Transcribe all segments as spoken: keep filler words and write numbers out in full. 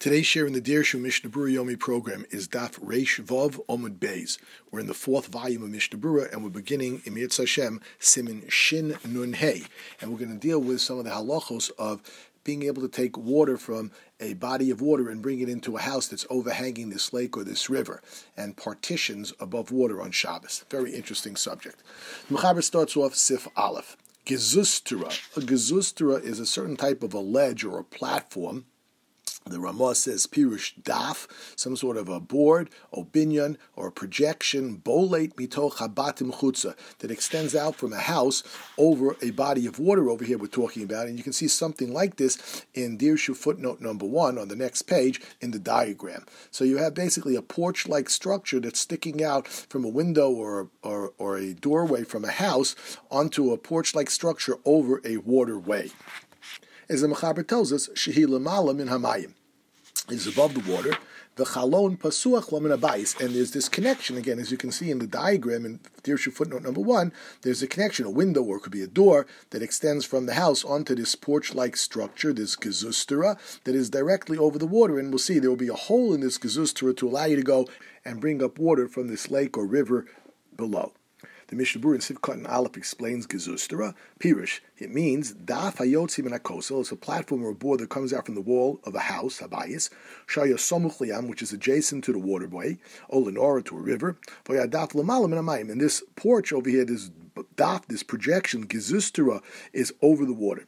Today's share in the Dirshu Mishnah Berurah Yomi program is Daf Reish Vav Omud Beis. We're in the fourth volume of Mishnah Berurah, and we're beginning in Mirz Hashem Simin Shin Nun Hey, and we're going to deal with some of the halachos of being able to take water from a body of water and bring it into a house that's overhanging this lake or this river, and partitions above water on Shabbos. Very interesting subject. The Mechaber starts off Sif Aleph. Gezustra. A gezustra is a certain type of a ledge or a platform. The Ramah says pirush daf, some sort of a board, or binyan, or a projection, bolate mitoch habatim chutza, that extends out from a house over a body of water over here we're talking about. And you can see something like this in Dirshu footnote number one on the next page in the diagram. So you have basically a porch-like structure that's sticking out from a window or, or, or a doorway from a house onto a porch-like structure over a waterway. As the Mechaber tells us, shehi lemala min hamayim, is above the water. The chalon pasuach lamin abayis, and there's this connection again, as you can see in the diagram in Dirshu footnote number one. There's a connection, a window, or it could be a door that extends from the house onto this porch-like structure, this gezustera, that is directly over the water. And we'll see there will be a hole in this gezustera to allow you to go and bring up water from this lake or river below. The Mishnah Berurah in Sivkot and Aleph explains gezustera, pirush. It means daf hayotzi min hakosel. It's a platform or a board that comes out from the wall of a house, habayis, shaya somuch liyam, which is adjacent to the waterway, or lenora, to a river, v'yadaf lamala min hamayim. And this porch over here, this daf, this projection, gezustera, is over the water.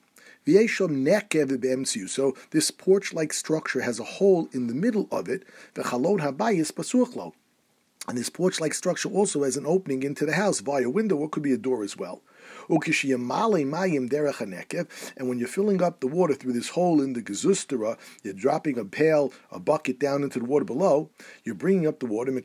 So this porch-like structure has a hole in the middle of it. V'chalon habayis pasuach lo. And this porch-like structure also has an opening into the house via a window, or could be a door as well. And when you're filling up the water through this hole in the gezustera, you're dropping a pail, a bucket down into the water below. You're bringing up the water.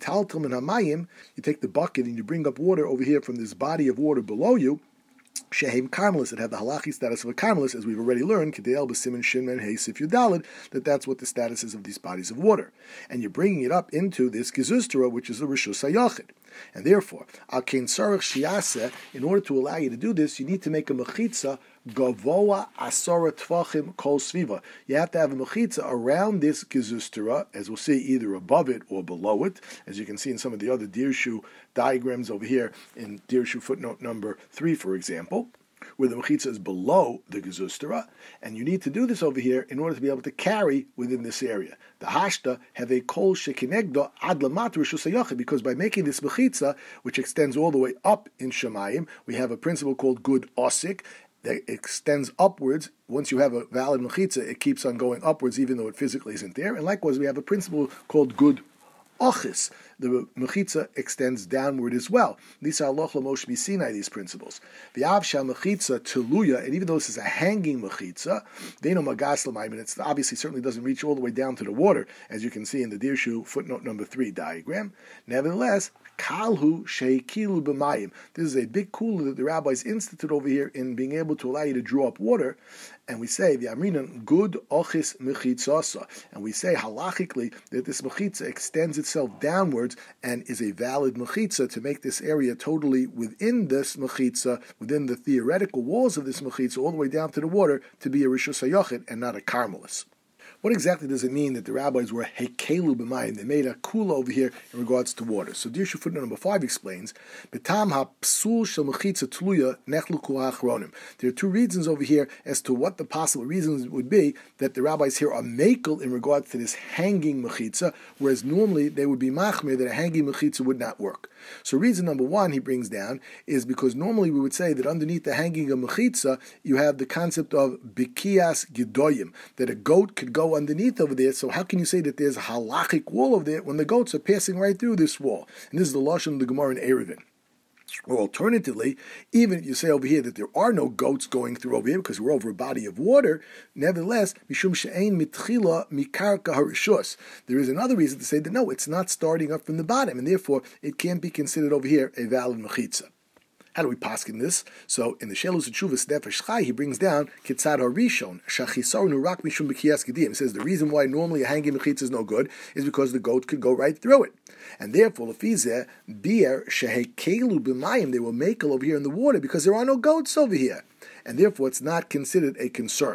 You take the bucket and you bring up water over here from this body of water below you. Shehem Carmelis, that have the halachi status of a Carmelis, as we've already learned, Kedel b'simin shinmen heisif yudalid, that that's what the status is of these bodies of water. And you're bringing it up into this gezustera, which is the Rishus HaYachid. And therefore, al kein tzarich shiaseh, in order to allow you to do this, you need to make a mechitza gavoa asora tvachim kol sviva. You have to have a mechitza around this gezustera, as we'll see, either above it or below it, as you can see in some of the other Dirshu diagrams over here in Dirshu footnote number three, for example, where the mechitza is below the gezustera, and you need to do this over here in order to be able to carry within this area. The hashta have a kol shekinegdo ad lamat rishus hayachid, because by making this mechitza, which extends all the way up in Shemayim, we have a principle called good osik that extends upwards. Once you have a valid mechitza, it keeps on going upwards even though it physically isn't there. And likewise, we have a principle called good ochis. The mechitza extends downward as well. These are aloch l'mosh b'sinai, these principles. The avsha mechitza teluya, and even though this is a hanging mechitza, they know magas l'mayim, and it obviously certainly doesn't reach all the way down to the water, as you can see in the Dirshu footnote number three diagram. Nevertheless, kalhu sheikilu b'mayim. This is a big kula that the rabbis institute over here in being able to allow you to draw up water. And we say the amrinan good ochis mechitzasa, and we say halachically that this mechitza extends itself downwards and is a valid mechitza to make this area totally within this mechitza, within the theoretical walls of this mechitza, all the way down to the water, to be a rishus hayachid and not a Carmelis. What exactly does it mean that the rabbis were hekelu b'mayim? They made a kula over here in regards to water. So Dirshu footnote number five explains, B'tam ha-psul shel mechitza tluya nechlu ha'achronim. There are two reasons over here as to what the possible reasons would be that the rabbis here are makel in regards to this hanging mechitza, whereas normally they would be machmir that a hanging mechitza would not work. So reason number one he brings down is because normally we would say that underneath the hanging of mechitza you have the concept of bikias gedoyim, that a goat could go underneath over there. So how can you say that there's a halachic wall over there when the goats are passing right through this wall? And this is the lashon of the Gemara in Eruvin. Or alternatively, even if you say over here that there are no goats going through over here because we're over a body of water, nevertheless, mishum she'ein mitchila mikarka harishus, there is another reason to say that no, it's not starting up from the bottom, and therefore it can't be considered over here a valid mechitza. How do we paskin this? So in the Shelus Tshuvas Nefesh Chai, he brings down Kitzad Harishon Shachisar Nurak Mishum B'Kiyas Gedim. He says the reason why normally a hanging mechitza is no good is because the goat could go right through it, and therefore Lefizeh Bier Shehekelu B'Mayim, they will make over here in the water because there are no goats over here, and therefore it's not considered a concern.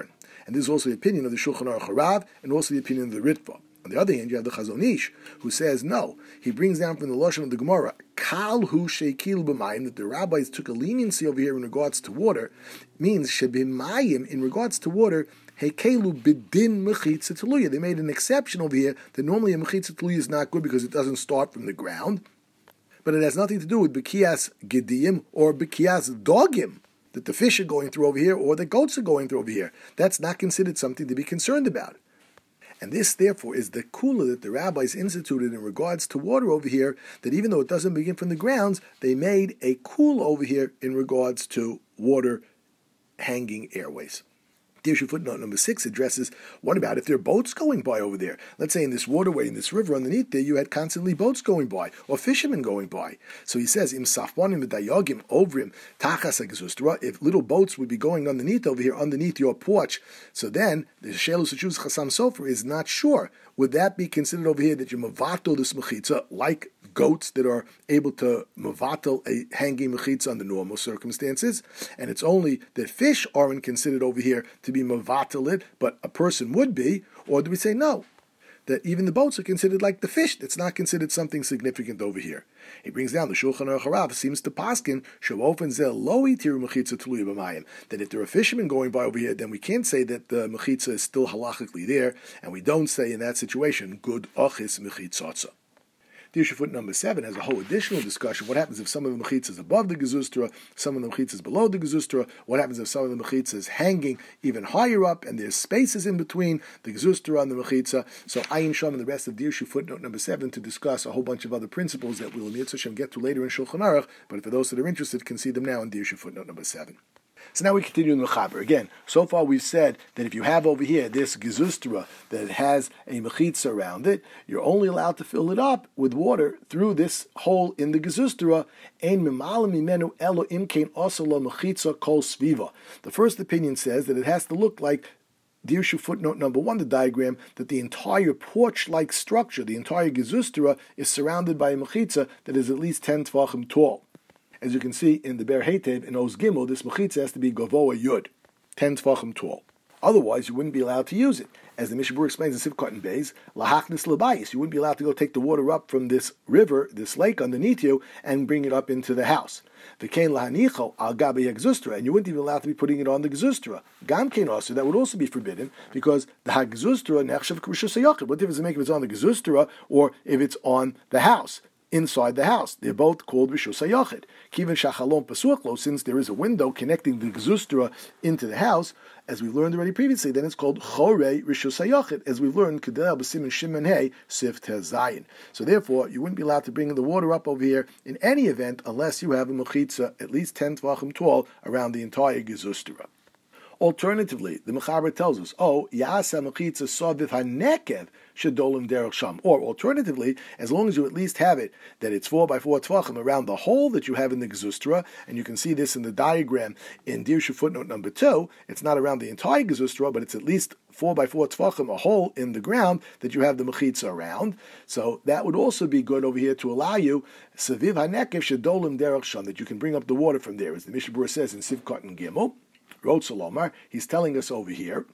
And this is also the opinion of the Shulchan Aruch Harav and also the opinion of the Ritva. On the other hand, you have the Chazon Ish, who says no. He brings down from the Lashon of the Gemara, Kal hu sheikil b'mayim, that the rabbis took a leniency over here in regards to water, means shebimayim, in regards to water, hekelu b'din mechitza teluya. They made an exception over here that normally a mechitza teluya is not good because it doesn't start from the ground, but it has nothing to do with bekias gediyim or bekias dogim, that the fish are going through over here or the goats are going through over here. That's not considered something to be concerned about. And this, therefore, is the kula that the rabbis instituted in regards to water over here, that even though it doesn't begin from the grounds, they made a kula over here in regards to water hanging airways. The issue footnote number six addresses, what about if there are boats going by over there? Let's say in this waterway, in this river underneath there, you had constantly boats going by, or fishermen going by. So he says, Im safwanim v'dayogim ovrim tachas hagzustra, if little boats would be going underneath over here, underneath your porch, so then the shelus achuz chasam sofer is not sure. Would that be considered over here that you mavato this mechitza, like goats that are able to mavatal a hanging mechitza under normal circumstances? And it's only that fish aren't considered over here to be mavatal it, but a person would be? Or do we say no, that even the boats are considered like the fish? It's not considered something significant over here. He brings down the Shulchan Aruch Harav seems to paskin shavofen zel lo itiru mechitza teluya b'mayim, that if there are fishermen going by over here, then we can't say that the mechitza is still halachically there, and we don't say in that situation good ochis mechitzotza. The issue foot number seven has a whole additional discussion. What happens if some of the mechitza is above the gezustra, some of the mechitza is below the gezustra? What happens if some of the mechitza is hanging even higher up and there's spaces in between the gezustra and the mechitza? So Ayin Sham and the rest of the issue footnote number seven to discuss a whole bunch of other principles that we'll Mitzvah Hashem get to later in Shulchan Aruch, but for those that are interested can see them now in the issue footnote number seven. So now we continue in the Mechaber. Again, so far we've said that if you have over here this gezustra that has a mechitza around it, you're only allowed to fill it up with water through this hole in the gezustra. Ein mimalim mimenu elo imkein also lo mechitza kol sviva. The first opinion says that it has to look like the issue footnote number one, the diagram, that the entire porch-like structure, the entire gezustra, is surrounded by a mechitza that is at least ten tvachim tall. As you can see in the Ber Heitev, in Oz Gimel, this mechitza has to be Gavoa Yud, ten tvachim tall. Otherwise, you wouldn't be allowed to use it. As the Mishnah Berurah explains in Sivkot and Beis, Lahachnis Labayis, you wouldn't be allowed to go take the water up from this river, this lake underneath you, and bring it up into the house. The Kain Lahanicho al Gabi Hagzustra, and you wouldn't even be allowed to be putting it on the Gzustra. Gam Kain also, that would also be forbidden, because the Hagzustra, Nechshav Krishus Hayachid. What difference does it make if it's on the Gzustra or if it's on the house? Inside the house. They're both called Rishus HaYachid. Kiven Shachalom Pasuachlo, since there is a window connecting the Gzustra into the house, as we've learned already previously, then it's called Chorei Rishus HaYachid, as we've learned, Kedel B'Simin Shimon Hey, Sif Tezayin. So therefore, you wouldn't be allowed to bring the water up over here in any event unless you have a mechitza at least ten tvachim tall around the entire Gzustra. Alternatively, the Mechaber tells us, oh, Yasa Mechitza Sadiv HaNekev Shedolim Derech Sham. Or alternatively, as long as you at least have it, that it's four by four tvachim around the hole that you have in the Gezustra, and you can see this in the diagram in Dirshu footnote number two, it's not around the entire Gezustra, but it's at least four by four tvachim, a hole in the ground that you have the Mechitza around. So that would also be good over here to allow you, Saviv HaNekev Shedolim Derech Sham, that you can bring up the water from there, as the Mishnah Berurah says in Sivkot and Gimel. Rod Salomar, he's telling us over here,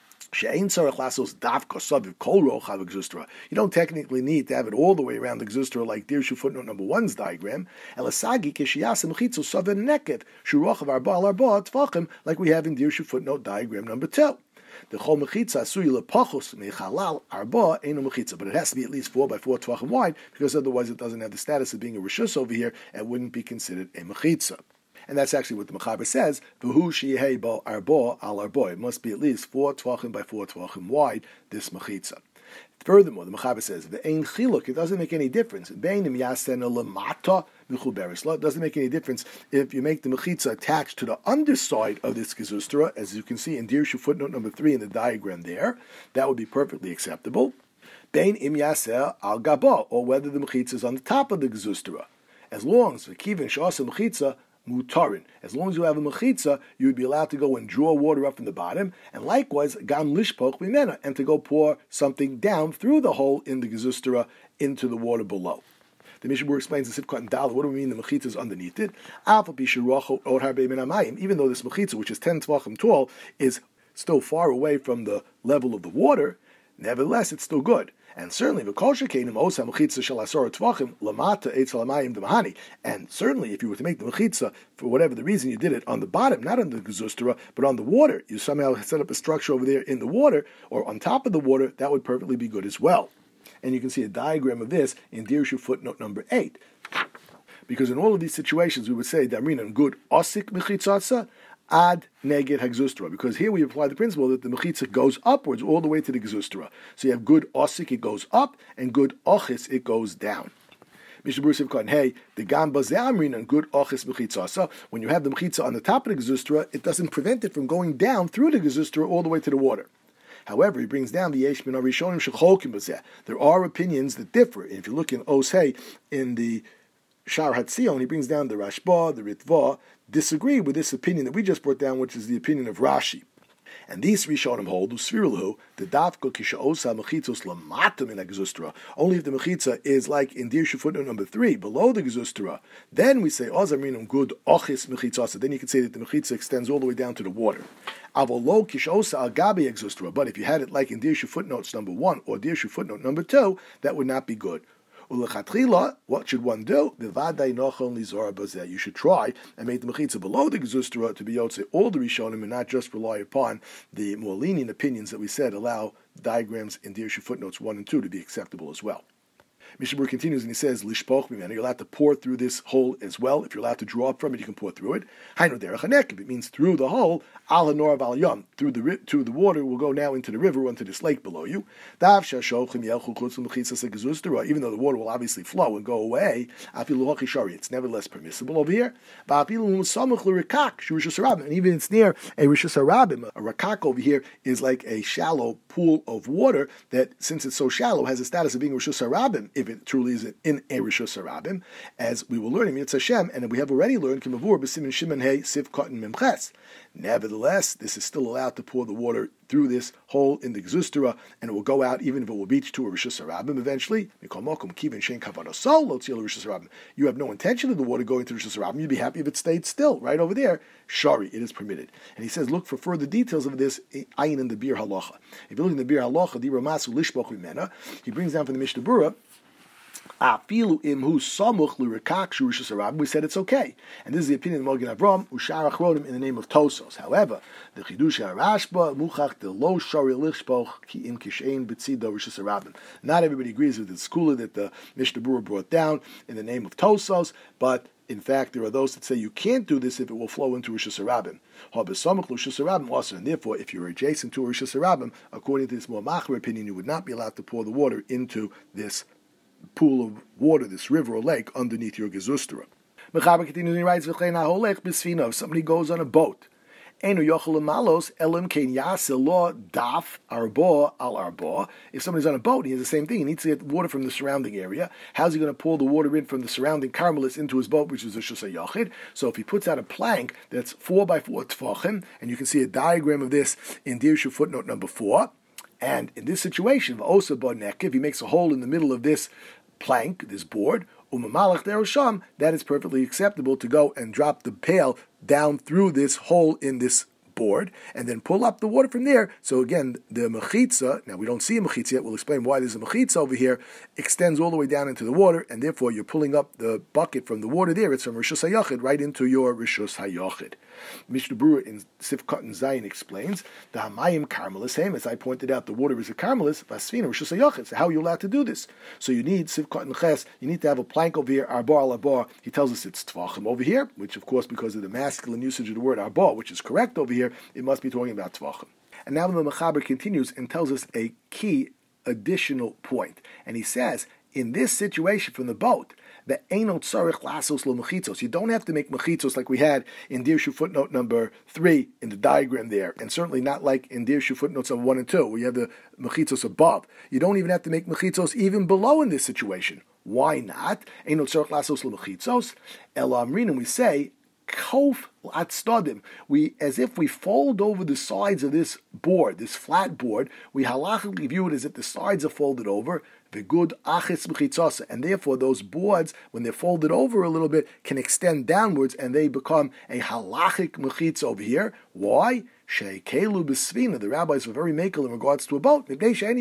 you don't technically need to have it all the way around the Gzustra like Dirshu footnote number one's diagram, like we have in Dirshu footnote diagram number two. The chol mechitza asuy lepachos mechalal arba eno mechitza, but it has to be at least four by four tvachim wide, because otherwise it doesn't have the status of being a rishus over here and wouldn't be considered a mechitza. And that's actually what the Mechaber says. V'hu sheyehei bo arbo al arbo. It must be at least four tvachim by four tvachim wide, this mechitza. Furthermore, the Mechaber says, V'ein chiluk, it doesn't make any difference. Beinim yasena lemata v'chuberes. It doesn't make any difference if you make the mechitza attached to the underside of this gezustra, as you can see in Dirshu footnote number three in the diagram there. That would be perfectly acceptable. Bein im yaser al gaba, or whether the mechitza is on the top of the gezustra. As long as v'kiven sh'asa mechitza mutarin. As long as you have a mechitza, you would be allowed to go and draw water up from the bottom, and likewise, gam lishpoch bimena, and to go pour something down through the hole in the gezustra into the water below. The Mishnah Berurah explains the Sivkot and Dal. What do we mean the mechitza is underneath it? Even though this mechitza, which is ten tvachim tall, is still far away from the level of the water, nevertheless it's still good. And certainly, and certainly, if you were to make the mechitza, for whatever the reason you did it on the bottom, not on the gezustra, but on the water, you somehow set up a structure over there in the water, or on top of the water, that would perfectly be good as well. And you can see a diagram of this in Dirshu footnote number eight. Because in all of these situations, we would say, Damrinan good osik mechitzatza, ad neged hagzustra, because here we apply the principle that the mechitza goes upwards all the way to the gezustra. So you have good osik, it goes up, and good ochis, it goes down. Mishnah Berurah Sivkot hey, the gamba ze'amrin and good ochis mechitzasa. When you have the mechitza on the top of the gezustra, it doesn't prevent it from going down through the gezustra all the way to the water. However, he brings down the yesh min harishonim shecholkim b'zeh. There are opinions that differ. If you look in Osei in the Shar Hatzion, he brings down the Rashba, the Ritva, disagree with this opinion that we just brought down, which is the opinion of Rashi. And these Rishonim hold, Usfirulhu, the Dafko Kishaosa Mechitzos Lamatam in a Gezustra. Only if the Mechitza is like in Dirshu footnote number three, below the Gezustra, then we say, Ozamrinum good Ochis Mechitzasa. Then you can say that the Mechitza extends all the way down to the water. Avolo Kishaosa Agabi Gezustra. But if you had it like in Dirshu footnotes number one or Dirshu footnote number two, that would not be good. What should one do? You should try and make the mechitza below the gezustra to be yotze all the rishonim and not just rely upon the more lenient opinions that we said allow diagrams in Dirshu footnotes one and two to be acceptable as well. Mishnah Berurah continues and he says, Lishpoch mimenu, you're allowed to pour through this hole as well. If you're allowed to draw up from it, you can pour through it. Hainu derech hanek, if it means through the hole, al hanor val yom, through the to the water will go now into the river or into this lake below you. Dav shashochem yelchu chutz l'mechitzas hagezustra, even though the water will obviously flow and go away, afilu hachi shari, it's nevertheless permissible over here. Va'afilu samuch l'rikak shurishus harabim, and even it's near a rishus harabim. A rakak over here is like a shallow pool of water that, since it's so shallow, has a status of being rishus harabim. If it truly is in a Rishus Harabim, as we will learn in Mitzvah Hashem, and we have already learned Kimavur b'Simin Shimon Hey Siv Cotton Memches. Nevertheless, this is still allowed to pour the water through this hole in the Gezustra, and it will go out even if it will reach to a Rishus Harabim eventually. You have no intention of the water going to Rishus Harabim. You'd be happy if it stayed still right over there. Shari, it is permitted. And he says, look for further details of this ayin in the Bir Halacha. If you look in the Bir Halacha, the Ramasu Lishboch Mimena, he brings down from the Mishnah Berurah, we said it's okay. And this is the opinion of Mogen Avram, Ushar Achronim in the name of Tosos. However, the Chidush HaRashba, Muchach de Lo Shari Lichboch, Ki Im Kishein Betzido Rishus Harabim. Not everybody agrees with the schooler that the Mishnah Berurah brought down in the name of Tosos, but in fact, there are those that say you can't do this if it will flow into Rishus Harabim. And therefore, if you're adjacent to Rishus Harabim, according to this more Machmer opinion, you would not be allowed to pour the water into this pool of water, this river or lake, underneath your gezustra. Mechaber continues and he writes, if somebody goes on a boat, if somebody's on a boat, he has the same thing. He needs to get water from the surrounding area. How's he going to pull the water in from the surrounding Carmelis into his boat, which is a Shus HaYachid? So if he puts out a plank that's four by four tefachim, and you can see a diagram of this in Dirshu footnote number four, and in this situation, if he makes a hole in the middle of this plank, this board, that is perfectly acceptable to go and drop the pail down through this hole in this board, and then pull up the water from there. So again, the mechitza, now we don't see a mechitza yet, we'll explain why there's a mechitza over here, extends all the way down into the water, and therefore you're pulling up the bucket from the water there, it's from Rishus HaYachid right into your Rishus HaYachid. Mishnah Berurah in Sifkat and Zayin explains, the Hamayim Carmelis Hem, as I pointed out, the water is a Carmelis, Vasfina, Rishus HaYachid. So how are you allowed to do this? So you need Sifkat and Ches, you need to have a plank over here, Arba al Arba. He tells us it's Tvachim over here, which of course, because of the masculine usage of the word Arba, which is correct over here, it must be talking about Tvachim. And now the Mechaber continues and tells us a key additional point. And he says, in this situation from the boat, the Einot Tzarich Lasos Lo Mechitzos. You don't have to make mechitzos like we had in Dirshu footnote number three in the diagram there, and certainly not like in Dirshu footnotes number one and two, where you have the mechitzos above. You don't even have to make mechitzos even below in this situation. Why not? Einot Tzarich Lasos Lo Mechitzos. Ela Amrin, and we say, Kof at Stadim. We, as if we fold over the sides of this board, this flat board, we halachically view it as if the sides are folded over. The good achis mechitzasa, and therefore those boards, when they're folded over a little bit, can extend downwards, and they become a halachic mechitza over here. Why? Sheikelu b'svina, the rabbis were very makel in regards to a boat, because you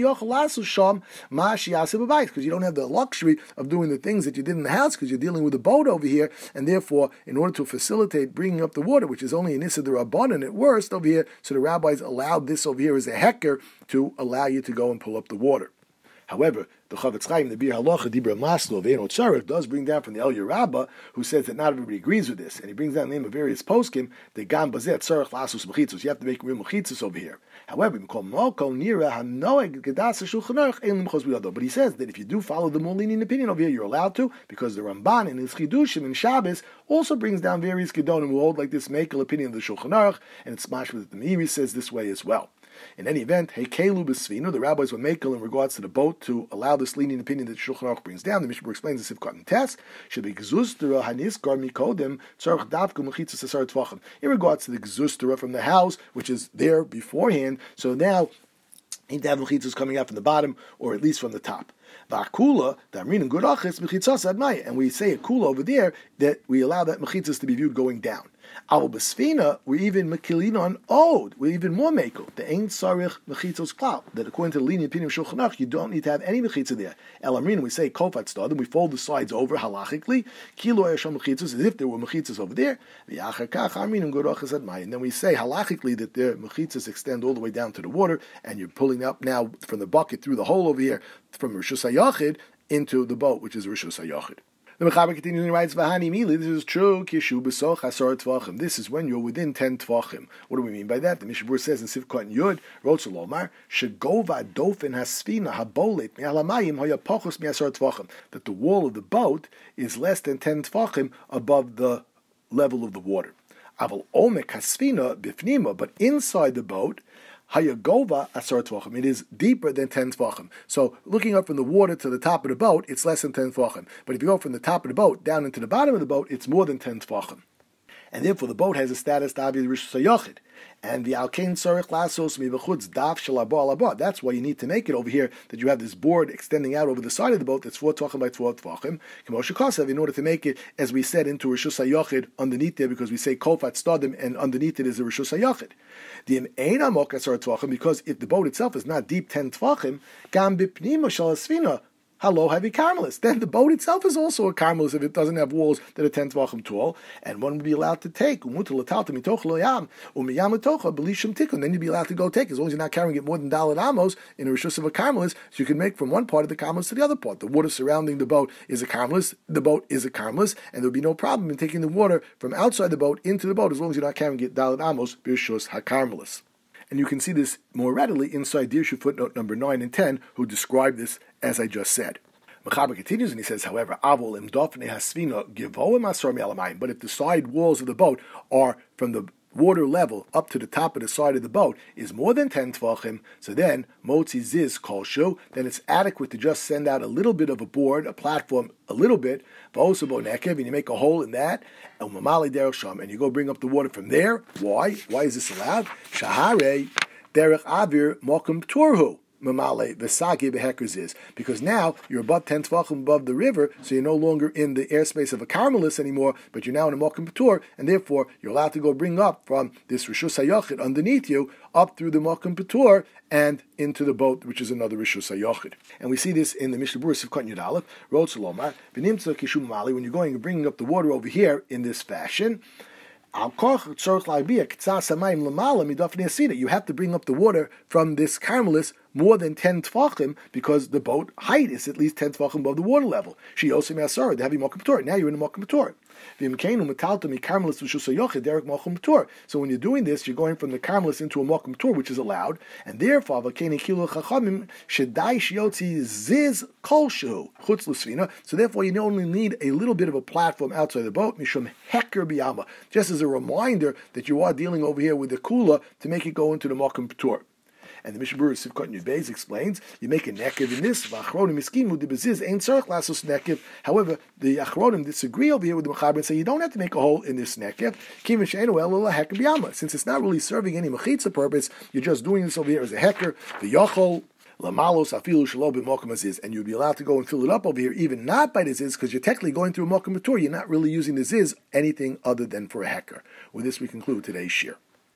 don't have the luxury of doing the things that you did in the house, because you're dealing with a boat over here, and therefore, in order to facilitate bringing up the water, which is only an issa d'rabbanan at worst over here, so the rabbis allowed this over here as a hecker to allow you to go and pull up the water. However, the Chavetz Chaim, the Bir Halacha, Dibra Maslo, Ve'eno Tzarech, does bring down from the Eliyah Rabbah, who says that not everybody agrees with this, and he brings down the name of various poskim, the Gam Bazet Tzarech Lasus Mechitzos. You have to make real mechitzos over here. However, we call Malko Nira Hanoeg Gedasa Shulchan Aruch Ein Limchos B'Yado. But he says that if you do follow the more lenient opinion over here, you're allowed to, because the Ramban in his Chidushim in Shabbos also brings down various Gedonim who hold like this Mekel opinion of the Shulchan Aruch, and it's mashma that the Meiri says this way as well. In any event, Hekelu b'svinu, the rabbis were makel in regards to the boat to allow this lenient opinion that Shulchan Aruch brings down. The Mishnah explains the Sivkot and Tess should be gzustera haniskar mikodem tzarich davku mechitzas asar tvachim. In regards to the gzustera from the house, which is there beforehand, so now you need to have mechitzas coming out from the bottom or at least from the top. V'akula, damrin good achis mechitzas admai, and we say a kula over there that we allow that mechitzas to be viewed going down. Al b'sfina, we're even mekilin on od. We're even more mekel. The ain't sarich mechitzos klal. That according to the lenient opinion of Shulchan Aruch, you don't need to have any mechitzah there. El amrin, we say kofat stadim, we fold the sides over halachically. Kilo yasham mechitzos, as if there were mechitzos over there. V'yachar kach amrin good achis admai. And then we say halachically that their mechitzos extend all the way down to the water, and you're pulling up now from the bucket through the hole over here from Rishus HaYachid into the boat, which is Rishus HaYachid. The Mechaber continues and writes, "V'hani mili." This is true. Kishu b'soch asar tvachim. This is when you're within ten tvachim. What do we mean by that? The Mishnah says in Sivkot and Yud, Rotzel Omar, shegova dofen hasfina habolet me'alamayim hoya pachos me'asar tvachim. That the wall of the boat is less than ten tvachim above the level of the water. Aval omek hasfina bifnima, but inside the boat, Hayagova asar tvachim. It is deeper than ten tvachim. So looking up from the water to the top of the boat, it's less than ten tvachim. But if you go from the top of the boat down into the bottom of the boat, it's more than ten tvachim. And therefore the boat has a status to Avi Rishus HaYachid. And the Alkein Tzarech Lasos Mivachutz Daf Shalabo Alabah. That's why you need to make it over here, that you have this board extending out over the side of the boat that's four tvachim by four tvachim. K'moshe Kosev, in order to make it, as we said, into Rishus HaYachid underneath there, because we say Kofat Stadim, and underneath it is a Rishus HaYachid. The Ein Amok Asar Tvachim, because if the boat itself is not deep ten tvachim, Gam Bipnima Shal Asfina. Hello, heavy carmelist. Then the boat itself is also a carmelist if it doesn't have walls that are ten tvachim tall, and one would be allowed to take. Then you'd be allowed to go take, as long as you're not carrying it more than dalet amos in a rishus of a carmelist, so you can make from one part of the carmelist to the other part. The water surrounding the boat is a carmelist, the boat is a carmelist, and there would be no problem in taking the water from outside the boat into the boat, as long as you're not carrying it dalet amos b'rishus ha-carmelist. And you can see this more readily inside Dirshu footnote number nine and ten, who describe this as I just said. Mechaber continues and he says, however, Avol im dofne hasvina givoim asar me'alamayim. But if the side walls of the boat are from the water level up to the top of the side of the boat is more than ten tvachim, so then motzi ziz kolshu, then it's adequate to just send out a little bit of a board, a platform, a little bit, v'osabo nekev, and you make a hole in that, and mamali derech sham, and you go bring up the water from there. Why? Why is this allowed? Shahare derech avir mokum turhu. Mamale v'sagi behekers is, because now you're above ten tvachim above the river, so you're no longer in the airspace of a carmelist anymore, but you're now in a mokum patur, and therefore you're allowed to go bring up from this rishus hayachid underneath you up through the mokum patur and into the boat, which is another rishus hayachid. And we see this in the Mishnah Berurah Sivkot Yud Aleph, Rod Salomar v'nimtza kishum mamali, when you're going and bringing up the water over here in this fashion. You have to bring up the water from this carmelist more than ten tvachim, because the boat height is at least ten tvachim above the water level. She also may the heavy mokum patur. Now you're in a mokum patur. So when you're doing this, you're going from the carmelist into a mokum patur, which is allowed, and therefore, so therefore you only need a little bit of a platform outside the boat, just as a reminder that you are dealing over here with the kula to make it go into the mokum patur. And the Mishnah Berurah Sivkot Yud Beis explains, you make a nekev in this. However, the Achronim disagree over here with the Mechaber and say you don't have to make a hole in this nekev. Since it's not really serving any mechitza purpose, you're just doing this over here as a hecker. The yochol lamalos afilu shelo b'mokum aziz, and you'd be allowed to go and fill it up over here, even not by the ziz, because you're technically going through a mokum patur. You're not really using the ziz anything other than for a hecker. With this, we conclude today's shir.